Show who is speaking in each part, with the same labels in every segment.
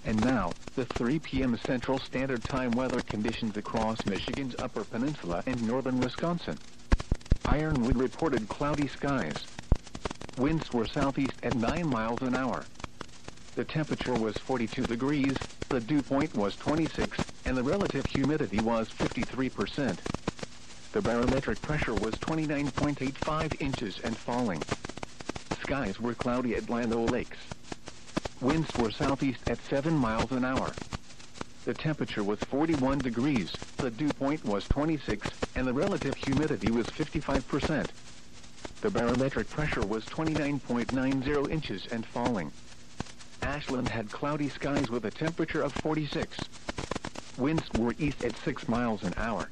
Speaker 1: And now, the 3 p.m. Central Standard Time weather conditions across Michigan's Upper Peninsula and northern Wisconsin. Ironwood reported cloudy skies. Winds were southeast at 9 miles an hour. The temperature was 42 degrees, the dew point was 26, and the relative humidity was 53%. The barometric pressure was 29.85 inches and falling. Skies were cloudy at Lino Lakes. Winds were southeast at 7 miles an hour. The temperature was 41 degrees, the dew point was 26, and the relative humidity was 55%. The barometric pressure was 29.90 inches and falling. Ashland had cloudy skies with a temperature of 46. Winds were east at 6 miles an hour.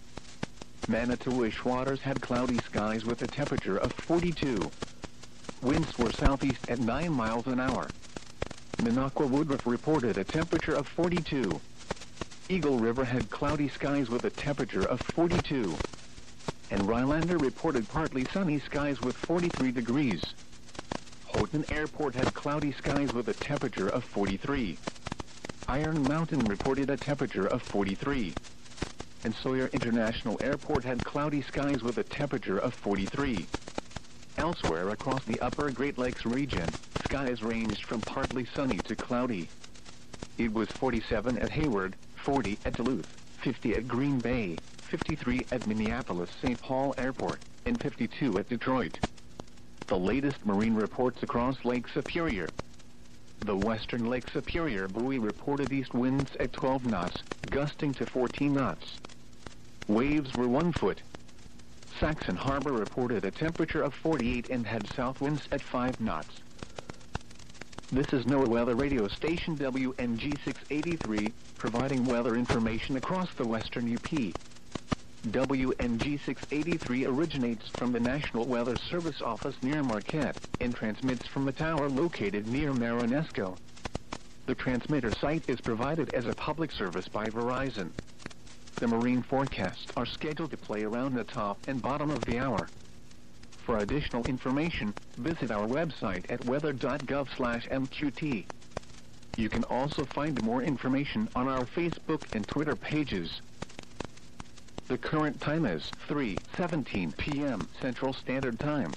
Speaker 1: Manitowish Waters had cloudy skies with a temperature of 42. Winds were southeast at 9 miles an hour. Minocqua Woodruff reported a temperature of 42. Eagle River had cloudy skies with a temperature of 42. And Rhinelander reported partly sunny skies with 43 degrees. Houghton Airport had cloudy skies with a temperature of 43. Iron Mountain reported a temperature of 43. And Sawyer International Airport had cloudy skies with a temperature of 43. Elsewhere across the upper Great Lakes region, skies ranged from partly sunny to cloudy. It was 47 at Hayward, 40 at Duluth, 50 at Green Bay, 53 at Minneapolis-St. Paul Airport, and 52 at Detroit. The latest marine reports across Lake Superior. The western Lake Superior buoy reported east winds at 12 knots, gusting to 14 knots. Waves were 1 foot. Saxon Harbor reported a temperature of 48 and had south winds at 5 knots. This is NOAA Weather Radio Station WNG 683, providing weather information across the western UP. WNG 683 originates from the National Weather Service office near Marquette and transmits from a tower located near Marinesco. The transmitter site is provided as a public service by Verizon. The marine forecasts are scheduled to play around the top and bottom of the hour. For additional information, visit our website at weather.gov/MQT. You can also find more information on our Facebook and Twitter pages. The current time is 3:17 p.m. Central Standard Time.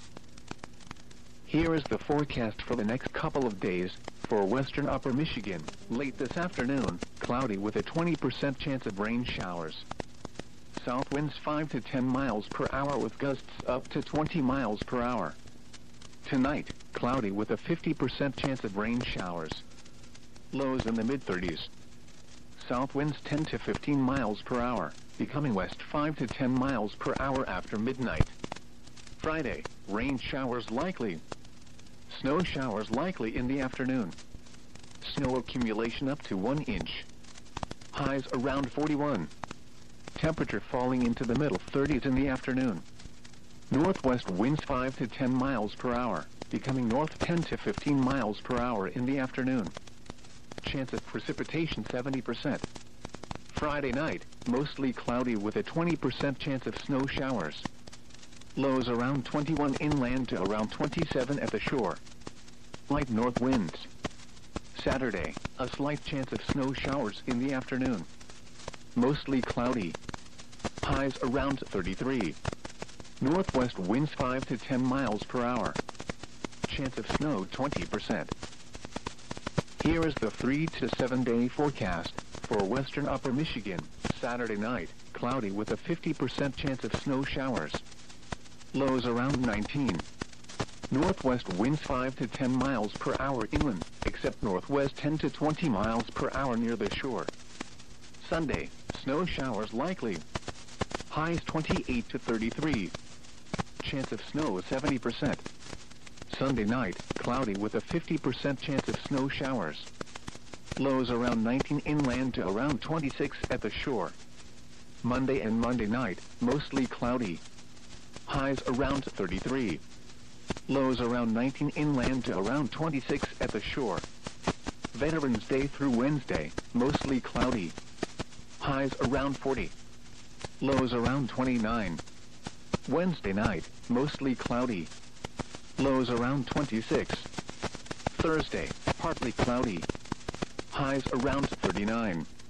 Speaker 1: Here is the forecast for the next couple of days. For western upper Michigan, late this afternoon, cloudy with a 20% chance of rain showers. South winds 5 to 10 miles per hour with gusts up to 20 miles per hour. Tonight, cloudy with a 50% chance of rain showers. Lows in the mid-30s. South winds 10 to 15 miles per hour, becoming west 5 to 10 miles per hour after midnight. Friday, rain showers likely. Snow showers likely in the afternoon. Snow accumulation up to 1 inch. Highs around 41. Temperature falling into the middle 30s in the afternoon. Northwest winds 5 to 10 miles per hour, becoming north 10 to 15 miles per hour in the afternoon. Chance of precipitation 70%. Friday night, mostly cloudy with a 20% chance of snow showers. Lows around 21 inland to around 27 at the shore. Light north winds. Saturday, a slight chance of snow showers in the afternoon. Mostly cloudy. Highs around 33. Northwest winds 5 to 10 miles per hour. Chance of snow 20%. Here is the 3 to 7 day forecast for western upper Michigan. Saturday night, cloudy with a 50% chance of snow showers. Lows around 19. Northwest winds 5 to 10 miles per hour inland, except northwest 10 to 20 miles per hour near the shore. Sunday, snow showers likely. Highs 28 to 33. Chance of snow 70%. Sunday night, cloudy with a 50% chance of snow showers. Lows around 19 inland to around 26 at the shore. Monday and Monday night, mostly cloudy. Highs around 33. Lows around 19 inland to around 26 at the shore. Veterans Day through Wednesday, mostly cloudy. Highs around 40. Lows around 29. Wednesday night, mostly cloudy. Lows around 26. Thursday, partly cloudy. highs around 39.